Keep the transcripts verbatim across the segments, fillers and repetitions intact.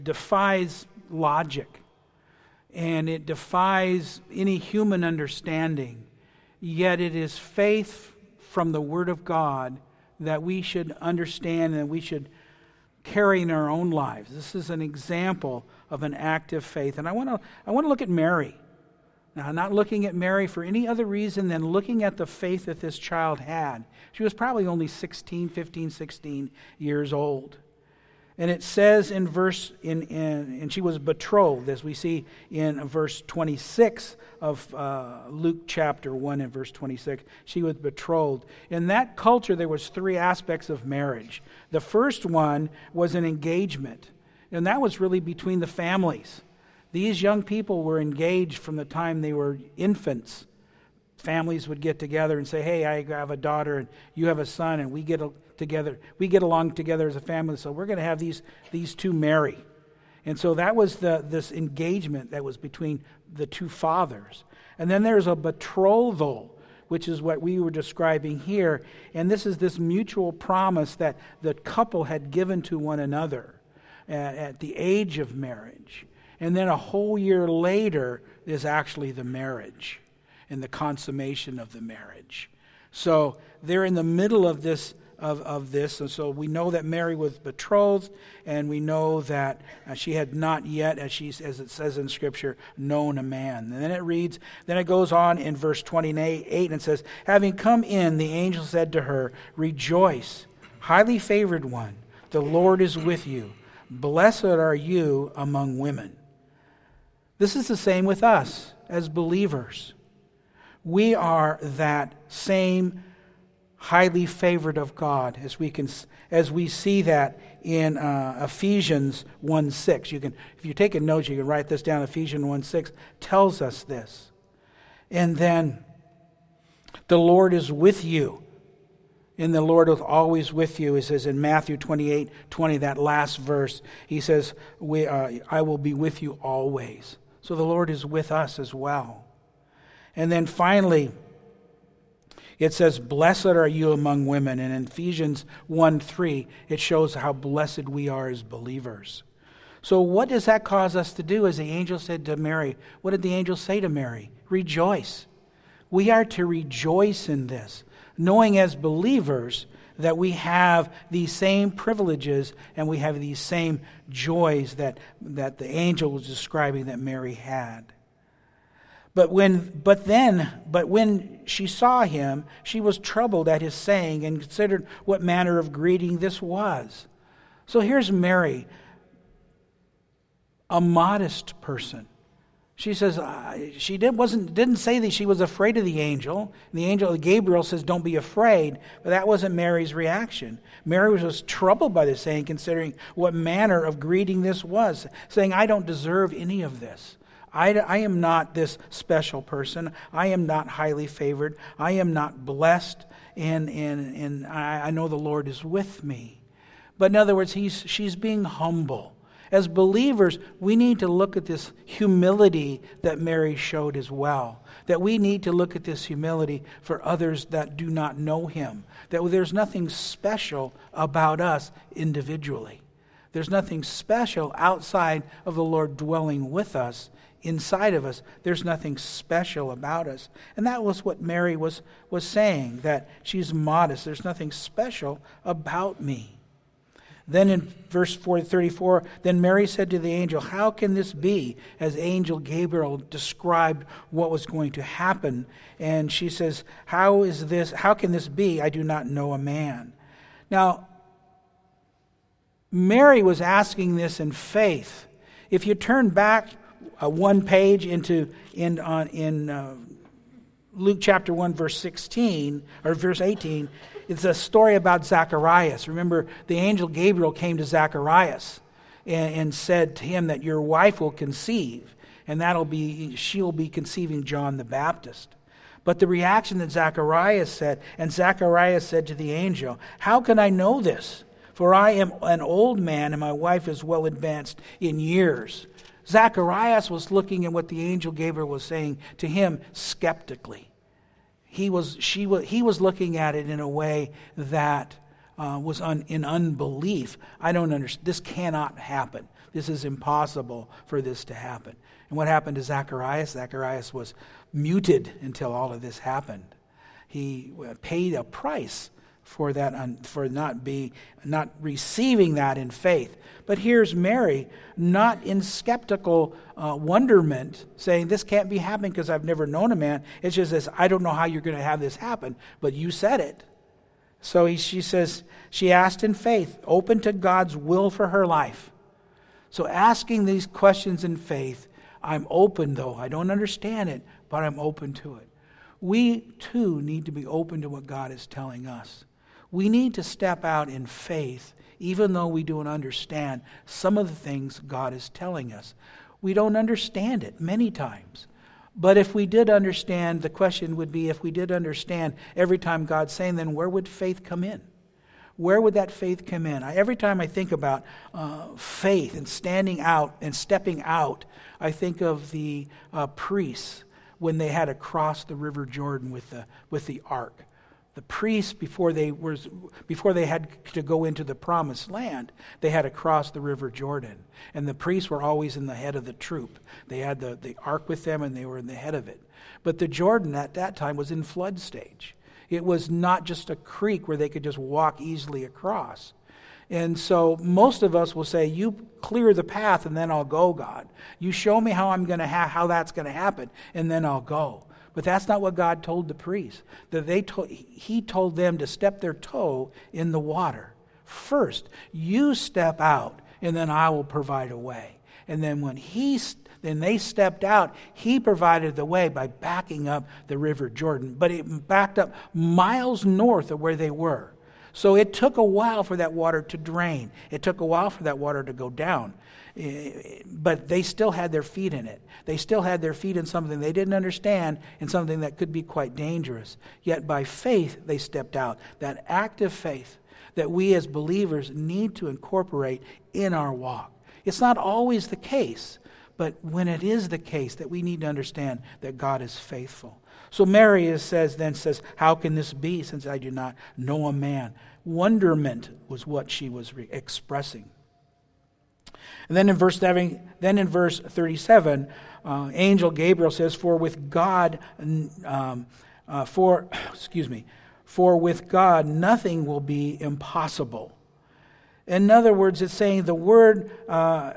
defies logic, and it defies any human understanding. Yet it is faith from the Word of God that we should understand and we should carry in our own lives. This is an example of an active faith. And I want to I want to look at Mary. Now, I'm not looking at Mary for any other reason than looking at the faith that this child had. She was probably only sixteen, fifteen, sixteen years old. And it says in verse, in, in and she was betrothed, as we see in verse twenty-six of uh, Luke chapter one and verse twenty-six. She was betrothed. In that culture, there was three aspects of marriage. The first one was an engagement, and that was really between the families. These young people were engaged from the time they were infants. Families would get together and say, hey, I have a daughter and you have a son, and we get together, we get along together as a family, so we're going to have these these two marry. And so that was the this engagement that was between the two fathers. And then there's a betrothal, which is what we were describing here. And this is this mutual promise that the couple had given to one another at, at the age of marriage. And then a whole year later is actually the marriage and the consummation of the marriage. So they're in the middle of this, of, of this. And so we know that Mary was betrothed, and we know that uh, she had not yet, as she, as it says in Scripture, known a man. And then it reads, then it goes on in verse twenty-eight, and it says, having come in, the angel said to her, rejoice, highly favored one, the Lord is with you. Blessed are you among women. This is the same with us as believers. We are that same highly favored of God, as we can, as we see that in uh, Ephesians one six. You can, if you're taking notes, you can write this down. Ephesians one six tells us this. And then, the Lord is with you. And the Lord is always with you. It says in Matthew twenty-eight twenty, that last verse, he says, "We, uh, I will be with you always." So the Lord is with us as well. And then finally, it says, blessed are you among women. And in Ephesians one three, it shows how blessed we are as believers. So what does that cause us to do? As the angel said to Mary, what did the angel say to Mary? Rejoice. We are to rejoice in this, knowing as believers that we have these same privileges and we have these same joys that, that the angel was describing that Mary had. But when, but then, but when she saw him, she was troubled at his saying and considered what manner of greeting this was. So here's Mary, a modest person. She says uh, she did, wasn't didn't say that she was afraid of the angel. The angel Gabriel says, "Don't be afraid," but that wasn't Mary's reaction. Mary was just troubled by this saying, considering what manner of greeting this was, saying, "I don't deserve any of this. I, I am not this special person. I am not highly favored. I am not blessed, and and and I, I know the Lord is with me." But in other words, he's she's being humble. As believers, we need to look at this humility that Mary showed as well. That we need to look at this humility for others that do not know him. That there's nothing special about us individually. There's nothing special outside of the Lord dwelling with us, inside of us. There's nothing special about us. And that was what Mary was, was saying, that she's modest. There's nothing special about me. Then in verse thirty-four, then Mary said to the angel, "How can this be?" As angel Gabriel described what was going to happen. And she says, "How is this? How can this be? I do not know a man." Now, Mary was asking this in faith. If you turn back uh, one page into in on in uh, Luke chapter one, verse sixteen or verse eighteen. It's a story about Zacharias. Remember, the angel Gabriel came to Zacharias and, and said to him that your wife will conceive, and that'll be she'll be conceiving John the Baptist. But the reaction that Zacharias said, and Zacharias said to the angel, "How can I know this? For I am an old man, and my wife is well advanced in years." Zacharias was looking at what the angel Gabriel was saying to him skeptically. He was, she was, he was looking at it in a way that uh, was un, in unbelief. I don't understand. This cannot happen. This is impossible for this to happen. And what happened to Zacharias? Zacharias was muted until all of this happened. He paid a price for that, for not be not receiving that in faith. But here's Mary, not in skeptical uh, wonderment, saying this can't be happening because I've never known a man. It's just this, I don't know how you're going to have this happen, but you said it. So he, she says, she asked in faith, open to God's will for her life. So asking these questions in faith, I'm open though. I don't understand it, but I'm open to it. We too need to be open to what God is telling us. We need to step out in faith, even though we don't understand some of the things God is telling us. We don't understand it many times. But if we did understand, the question would be, if we did understand every time God's saying, then where would faith come in? Where would that faith come in? I, every time I think about uh, faith and standing out and stepping out, I think of the uh, priests when they had to cross the River Jordan with the with the ark. The priests, before they were, before they had to go into the promised land, they had to cross the River Jordan. And the priests were always in the head of the troop. They had the, the ark with them and they were in the head of it. But the Jordan at that time was in flood stage. It was not just a creek where they could just walk easily across. And so most of us will say, you clear the path and then I'll go, God. You show me how I'm going to ha- how that's going to happen and then I'll go. But that's not what God told the priests. That they told, he told them to step their toe in the water. First, you step out, and then I will provide a way. And then when he, then they stepped out, he provided the way by backing up the River Jordan. But it backed up miles north of where they were. So it took a while for that water to drain. It took a while for that water to go down. But they still had their feet in it. They still had their feet in something they didn't understand and something that could be quite dangerous. Yet by faith, they stepped out. That active faith that we as believers need to incorporate in our walk. It's not always the case, but when it is the case, that we need to understand that God is faithful. So Mary is, says then says, how can this be since I do not know a man? Wonderment was what she was re- expressing. And then in verse then in verse thirty-seven, uh, angel Gabriel says, "For with God, um, uh, for excuse me, for with God nothing will be impossible." In other words, it's saying the word, uh,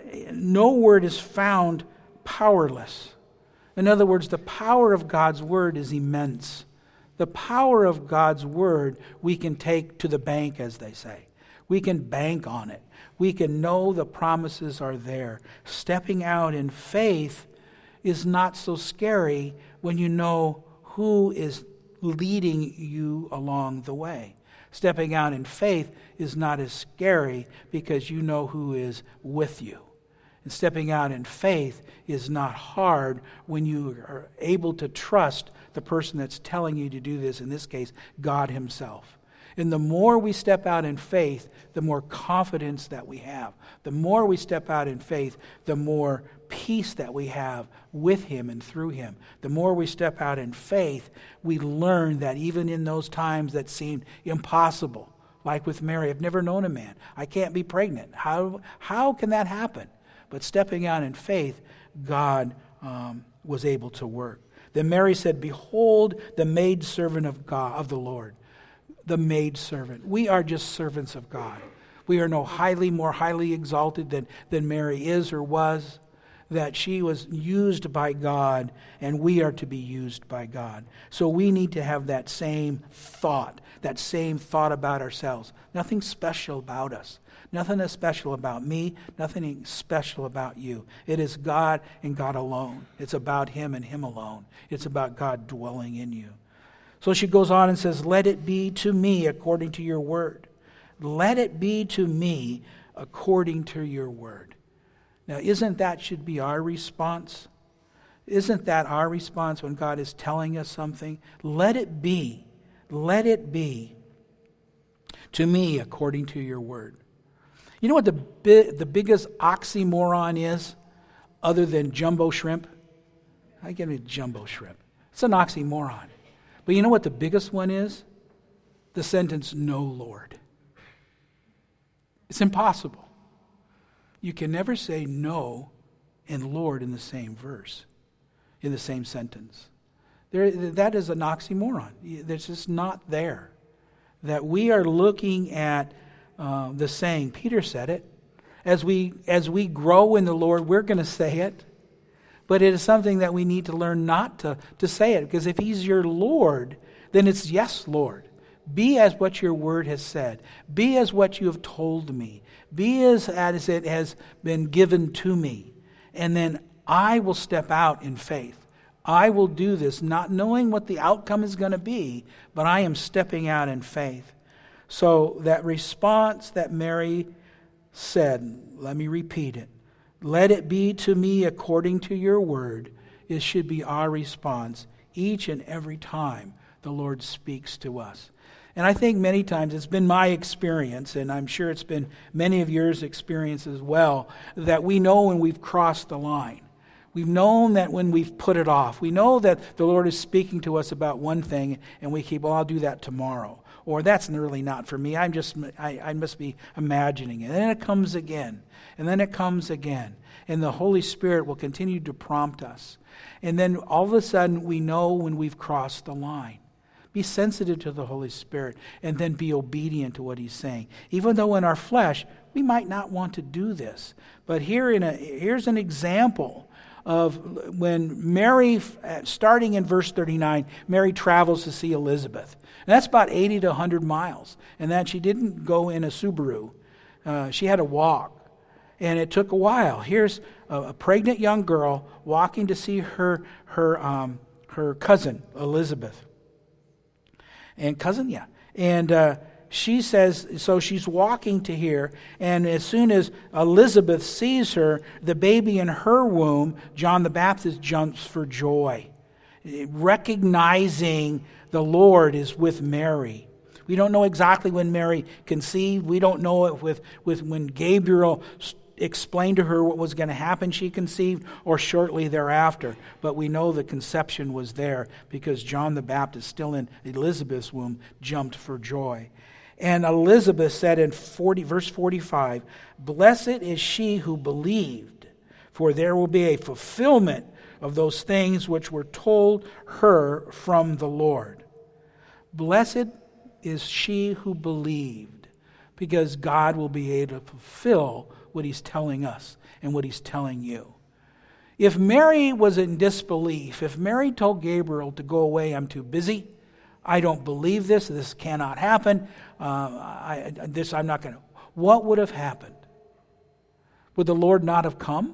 no word is found powerless. In other words, the power of God's word is immense. The power of God's word we can take to the bank, as they say. We can bank on it. We can know the promises are there. Stepping out in faith is not so scary when you know who is leading you along the way. Stepping out in faith is not as scary because you know who is with you. And stepping out in faith is not hard when you are able to trust the person that's telling you to do this, in this case, God himself. And the more we step out in faith, the more confidence that we have. The more we step out in faith, the more peace that we have with him and through him. The more we step out in faith, we learn that even in those times that seemed impossible, like with Mary, I've never known a man. I can't be pregnant. How, how can that happen? But stepping out in faith, God um, was able to work. Then Mary said, "Behold, the maidservant of God, of the Lord." The maidservant. We are just servants of God. We are no highly, more highly exalted than, than Mary is or was. That she was used by God, and we are to be used by God. So we need to have that same thought, that same thought about ourselves. Nothing special about us. Nothing special about me, nothing special about you. It is God and God alone. It's about him and him alone. It's about God dwelling in you. So she goes on and says, "Let it be to me according to your word." Let it be to me according to your word. Now, isn't that should be our response? Isn't that our response when God is telling us something? Let it be. Let it be to me according to your word. You know what the bi- the biggest oxymoron is other than jumbo shrimp? I get a jumbo shrimp. It's an oxymoron. But you know what the biggest one is? The sentence, "No, Lord." It's impossible. You can never say no and Lord in the same verse, in the same sentence. There, that is an oxymoron. It's just not there. That we are looking at uh, the saying. Peter said it. As we as we grow in the Lord, we're going to say it. But it is something that we need to learn not to, to say it. Because if He's your Lord, then it's yes, Lord. Be as what your word has said. Be as what you have told me. Be as, as it has been given to me. And then I will step out in faith. I will do this, not knowing what the outcome is going to be, but I am stepping out in faith. So that response that Mary said, let me repeat it. Let it be to me according to your word. It should be our response each and every time the Lord speaks to us. And I think many times it's been my experience, and I'm sure it's been many of yours experience as well, that we know when we've crossed the line. We've known that when we've put it off. We know that the Lord is speaking to us about one thing, and we keep, well, I'll do that tomorrow. Or that's really not for me. I'm just, I, I must be imagining it. And then it comes again. And then it comes again. And the Holy Spirit will continue to prompt us. And then all of a sudden we know when we've crossed the line. Be sensitive to the Holy Spirit and then be obedient to what He's saying. Even though in our flesh, we might not want to do this. But here in a, here's an example of when Mary, starting in verse thirty-nine, Mary travels to see Elizabeth. And that's about eighty to one hundred miles. And that she didn't go in a Subaru. Uh, she had to walk. And it took a while. Here's a, a pregnant young girl walking to see her, her, um, her cousin, Elizabeth. And cousin, yeah. And uh, she says, so she's walking to here, and as soon as Elizabeth sees her, the baby in her womb, John the Baptist jumps for joy, recognizing the Lord is with Mary. We don't know exactly when Mary conceived. We don't know it with, with when Gabriel explained to her what was going to happen, she conceived, or shortly thereafter. But we know the conception was there because John the Baptist, still in Elizabeth's womb, jumped for joy. And Elizabeth said in forty, verse forty-five, "Blessed is she who believed, for there will be a fulfillment of those things which were told her from the Lord." Blessed is she who believed, because God will be able to fulfill what He's telling us and what He's telling you. If Mary was in disbelief, if Mary told Gabriel to go away, I'm too busy, I don't believe this, this cannot happen, uh, I, this I'm not going to, what would have happened? Would the Lord not have come?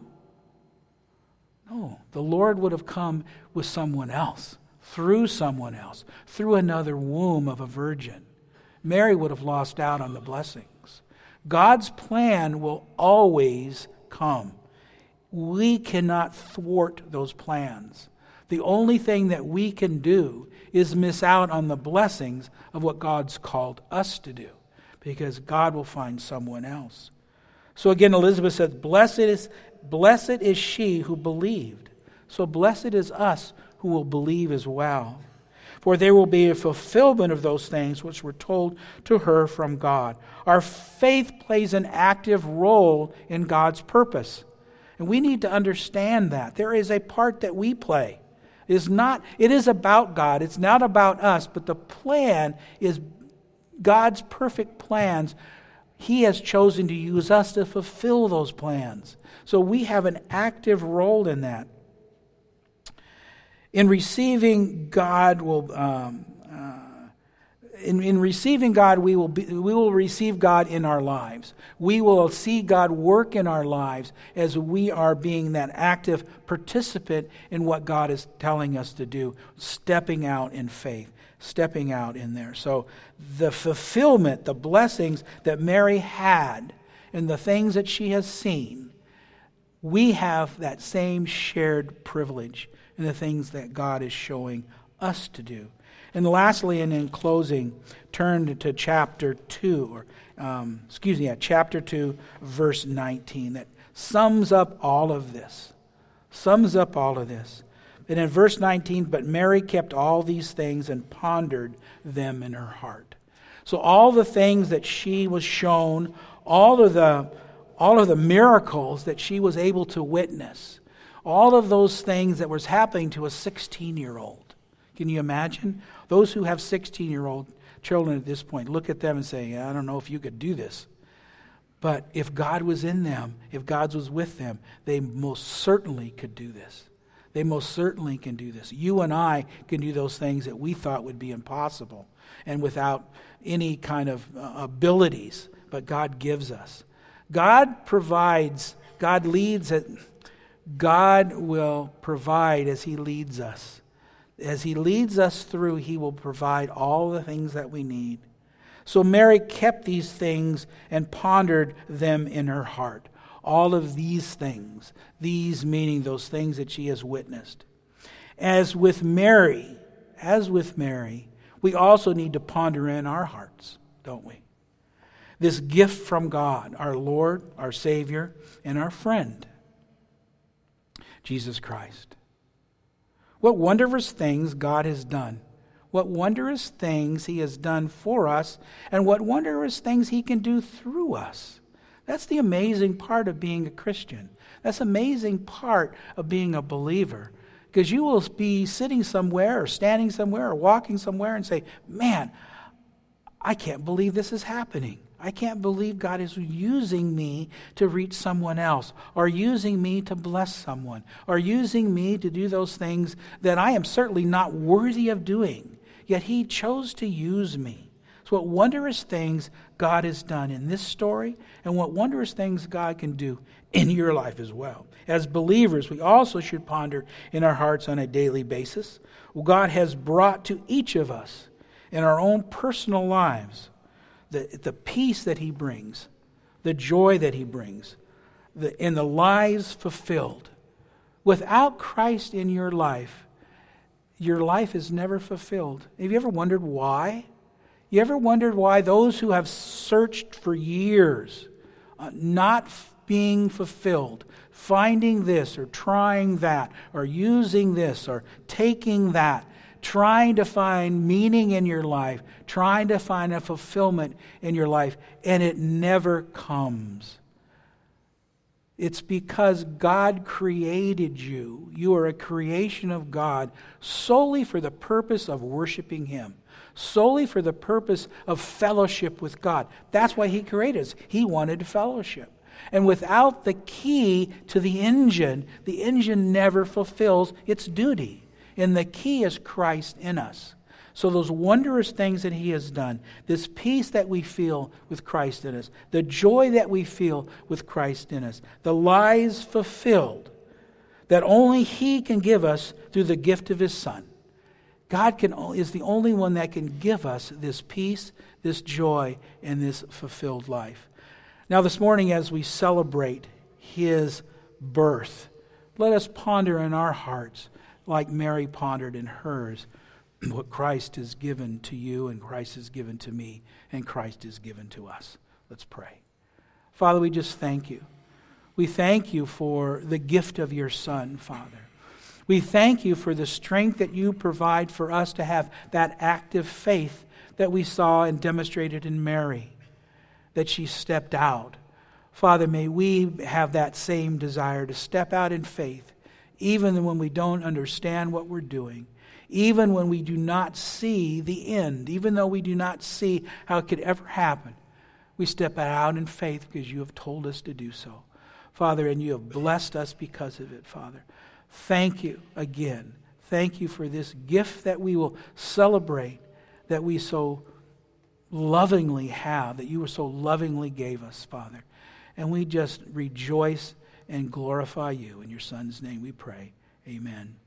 No, the Lord would have come with someone else, through someone else, through another womb of a virgin. Mary would have lost out on the blessings. God's plan will always come. We cannot thwart those plans. The only thing that we can do is miss out on the blessings of what God's called us to do, because God will find someone else. So again, Elizabeth says, blessed is, blessed is she who believed. So blessed is us who will believe as well. For there will be a fulfillment of those things which were told to her from God. Our faith plays an active role in God's purpose. And we need to understand that. There is a part that we play. It is not, it is about God. It's not about us. But the plan is God's perfect plans. He has chosen to use us to fulfill those plans. So we have an active role in that. In receiving God, will um, uh, in, in receiving God, we will be, we will receive God in our lives. We will see God work in our lives as we are being that active participant in what God is telling us to do, stepping out in faith, stepping out in there. So the fulfillment, the blessings that Mary had, and the things that she has seen, we have that same shared privilege in the things that God is showing us to do. And lastly, and in closing, turn to chapter two, or um, excuse me, yeah, chapter two, verse nineteen. That sums up all of this. Sums up all of this. And in verse nineteen, but Mary kept all these things and pondered them in her heart. So all the things that she was shown, all of the all of the miracles that she was able to witness, all of those things that was happening to a sixteen-year-old. Can you imagine? Those who have sixteen-year-old children at this point, look at them and say, I don't know if you could do this. But if God was in them, if God was with them, they most certainly could do this. They most certainly can do this. You and I can do those things that we thought would be impossible and without any kind of uh, abilities, but God gives us. God provides, God leads, it. God will provide as He leads us. As He leads us through, He will provide all the things that we need. So Mary kept these things and pondered them in her heart. All of these things, these meaning those things that she has witnessed. As with Mary, as with Mary, we also need to ponder in our hearts, don't we? This gift from God, our Lord, our Savior, and our friend, Jesus Christ. What wondrous things God has done. What wondrous things He has done for us, and what wondrous things He can do through us. That's the amazing part of being a Christian. That's the amazing part of being a believer. Because you will be sitting somewhere or standing somewhere or walking somewhere and say, man, I can't believe this is happening. I can't believe God is using me to reach someone else, or using me to bless someone, or using me to do those things that I am certainly not worthy of doing. Yet He chose to use me. So what wondrous things God has done in this story, and what wondrous things God can do in your life as well. As believers, we also should ponder in our hearts on a daily basis what God has brought to each of us in our own personal lives. The, the peace that He brings, the joy that He brings, the, and the lives fulfilled. Without Christ in your life, your life is never fulfilled. Have you ever wondered why? You ever wondered why those who have searched for years, uh, not f- being fulfilled, finding this or trying that, or using this or taking that, trying to find meaning in your life, trying to find a fulfillment in your life, and it never comes. It's because God created you. You are a creation of God solely for the purpose of worshiping Him, solely for the purpose of fellowship with God. That's why He created us. He wanted fellowship. And without the key to the engine, the engine never fulfills its duty. And the key is Christ in us. So those wondrous things that He has done, this peace that we feel with Christ in us, the joy that we feel with Christ in us, the lives fulfilled that only He can give us through the gift of His Son. God can is the only one that can give us this peace, this joy, and this fulfilled life. Now this morning as we celebrate His birth, let us ponder in our hearts, like Mary pondered in hers, what Christ has given to you and Christ has given to me and Christ has given to us. Let's pray. Father, we just thank You. We thank You for the gift of Your Son, Father. We thank You for the strength that You provide for us to have that active faith that we saw and demonstrated in Mary, that she stepped out. Father, may we have that same desire to step out in faith, even when we don't understand what we're doing, even when we do not see the end, even though we do not see how it could ever happen. We step out in faith because You have told us to do so, Father, and You have blessed us because of it, Father. Thank You again. Thank You for this gift that we will celebrate, that we so lovingly have, that You so lovingly gave us, Father. And we just rejoice and glorify You. In Your Son's name we pray. Amen.